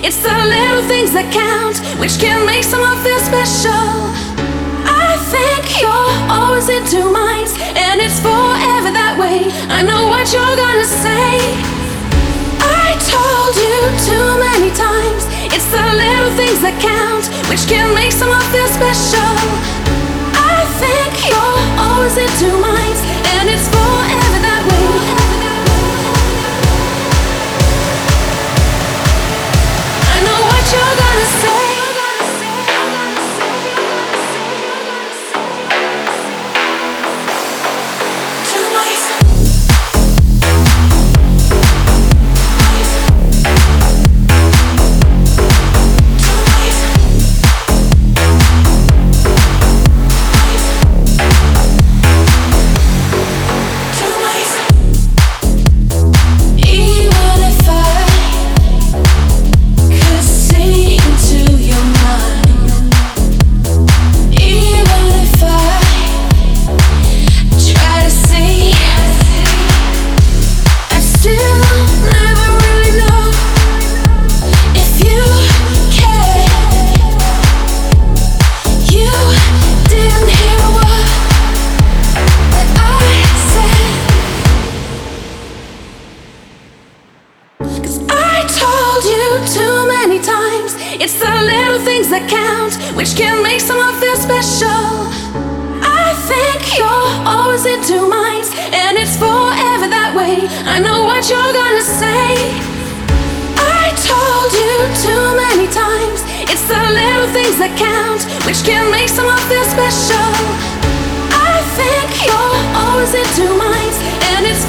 It's the little things that count, which can make someone feel special. I think you're always in two minds, and it's forever that way. I know what you're gonna say. I told you too many times, it's the little things that count, which can make someone feel special. I think you're always in two minds, and it's forever that way. I know what you're gonna say. Too many times, it's the little things that count, which can make someone feel special. I think you're always in two minds, and it's forever that way. I know what you're gonna say. I told you too many times, it's the little things that count, which can make someone feel special. I think you're always in two minds, and it's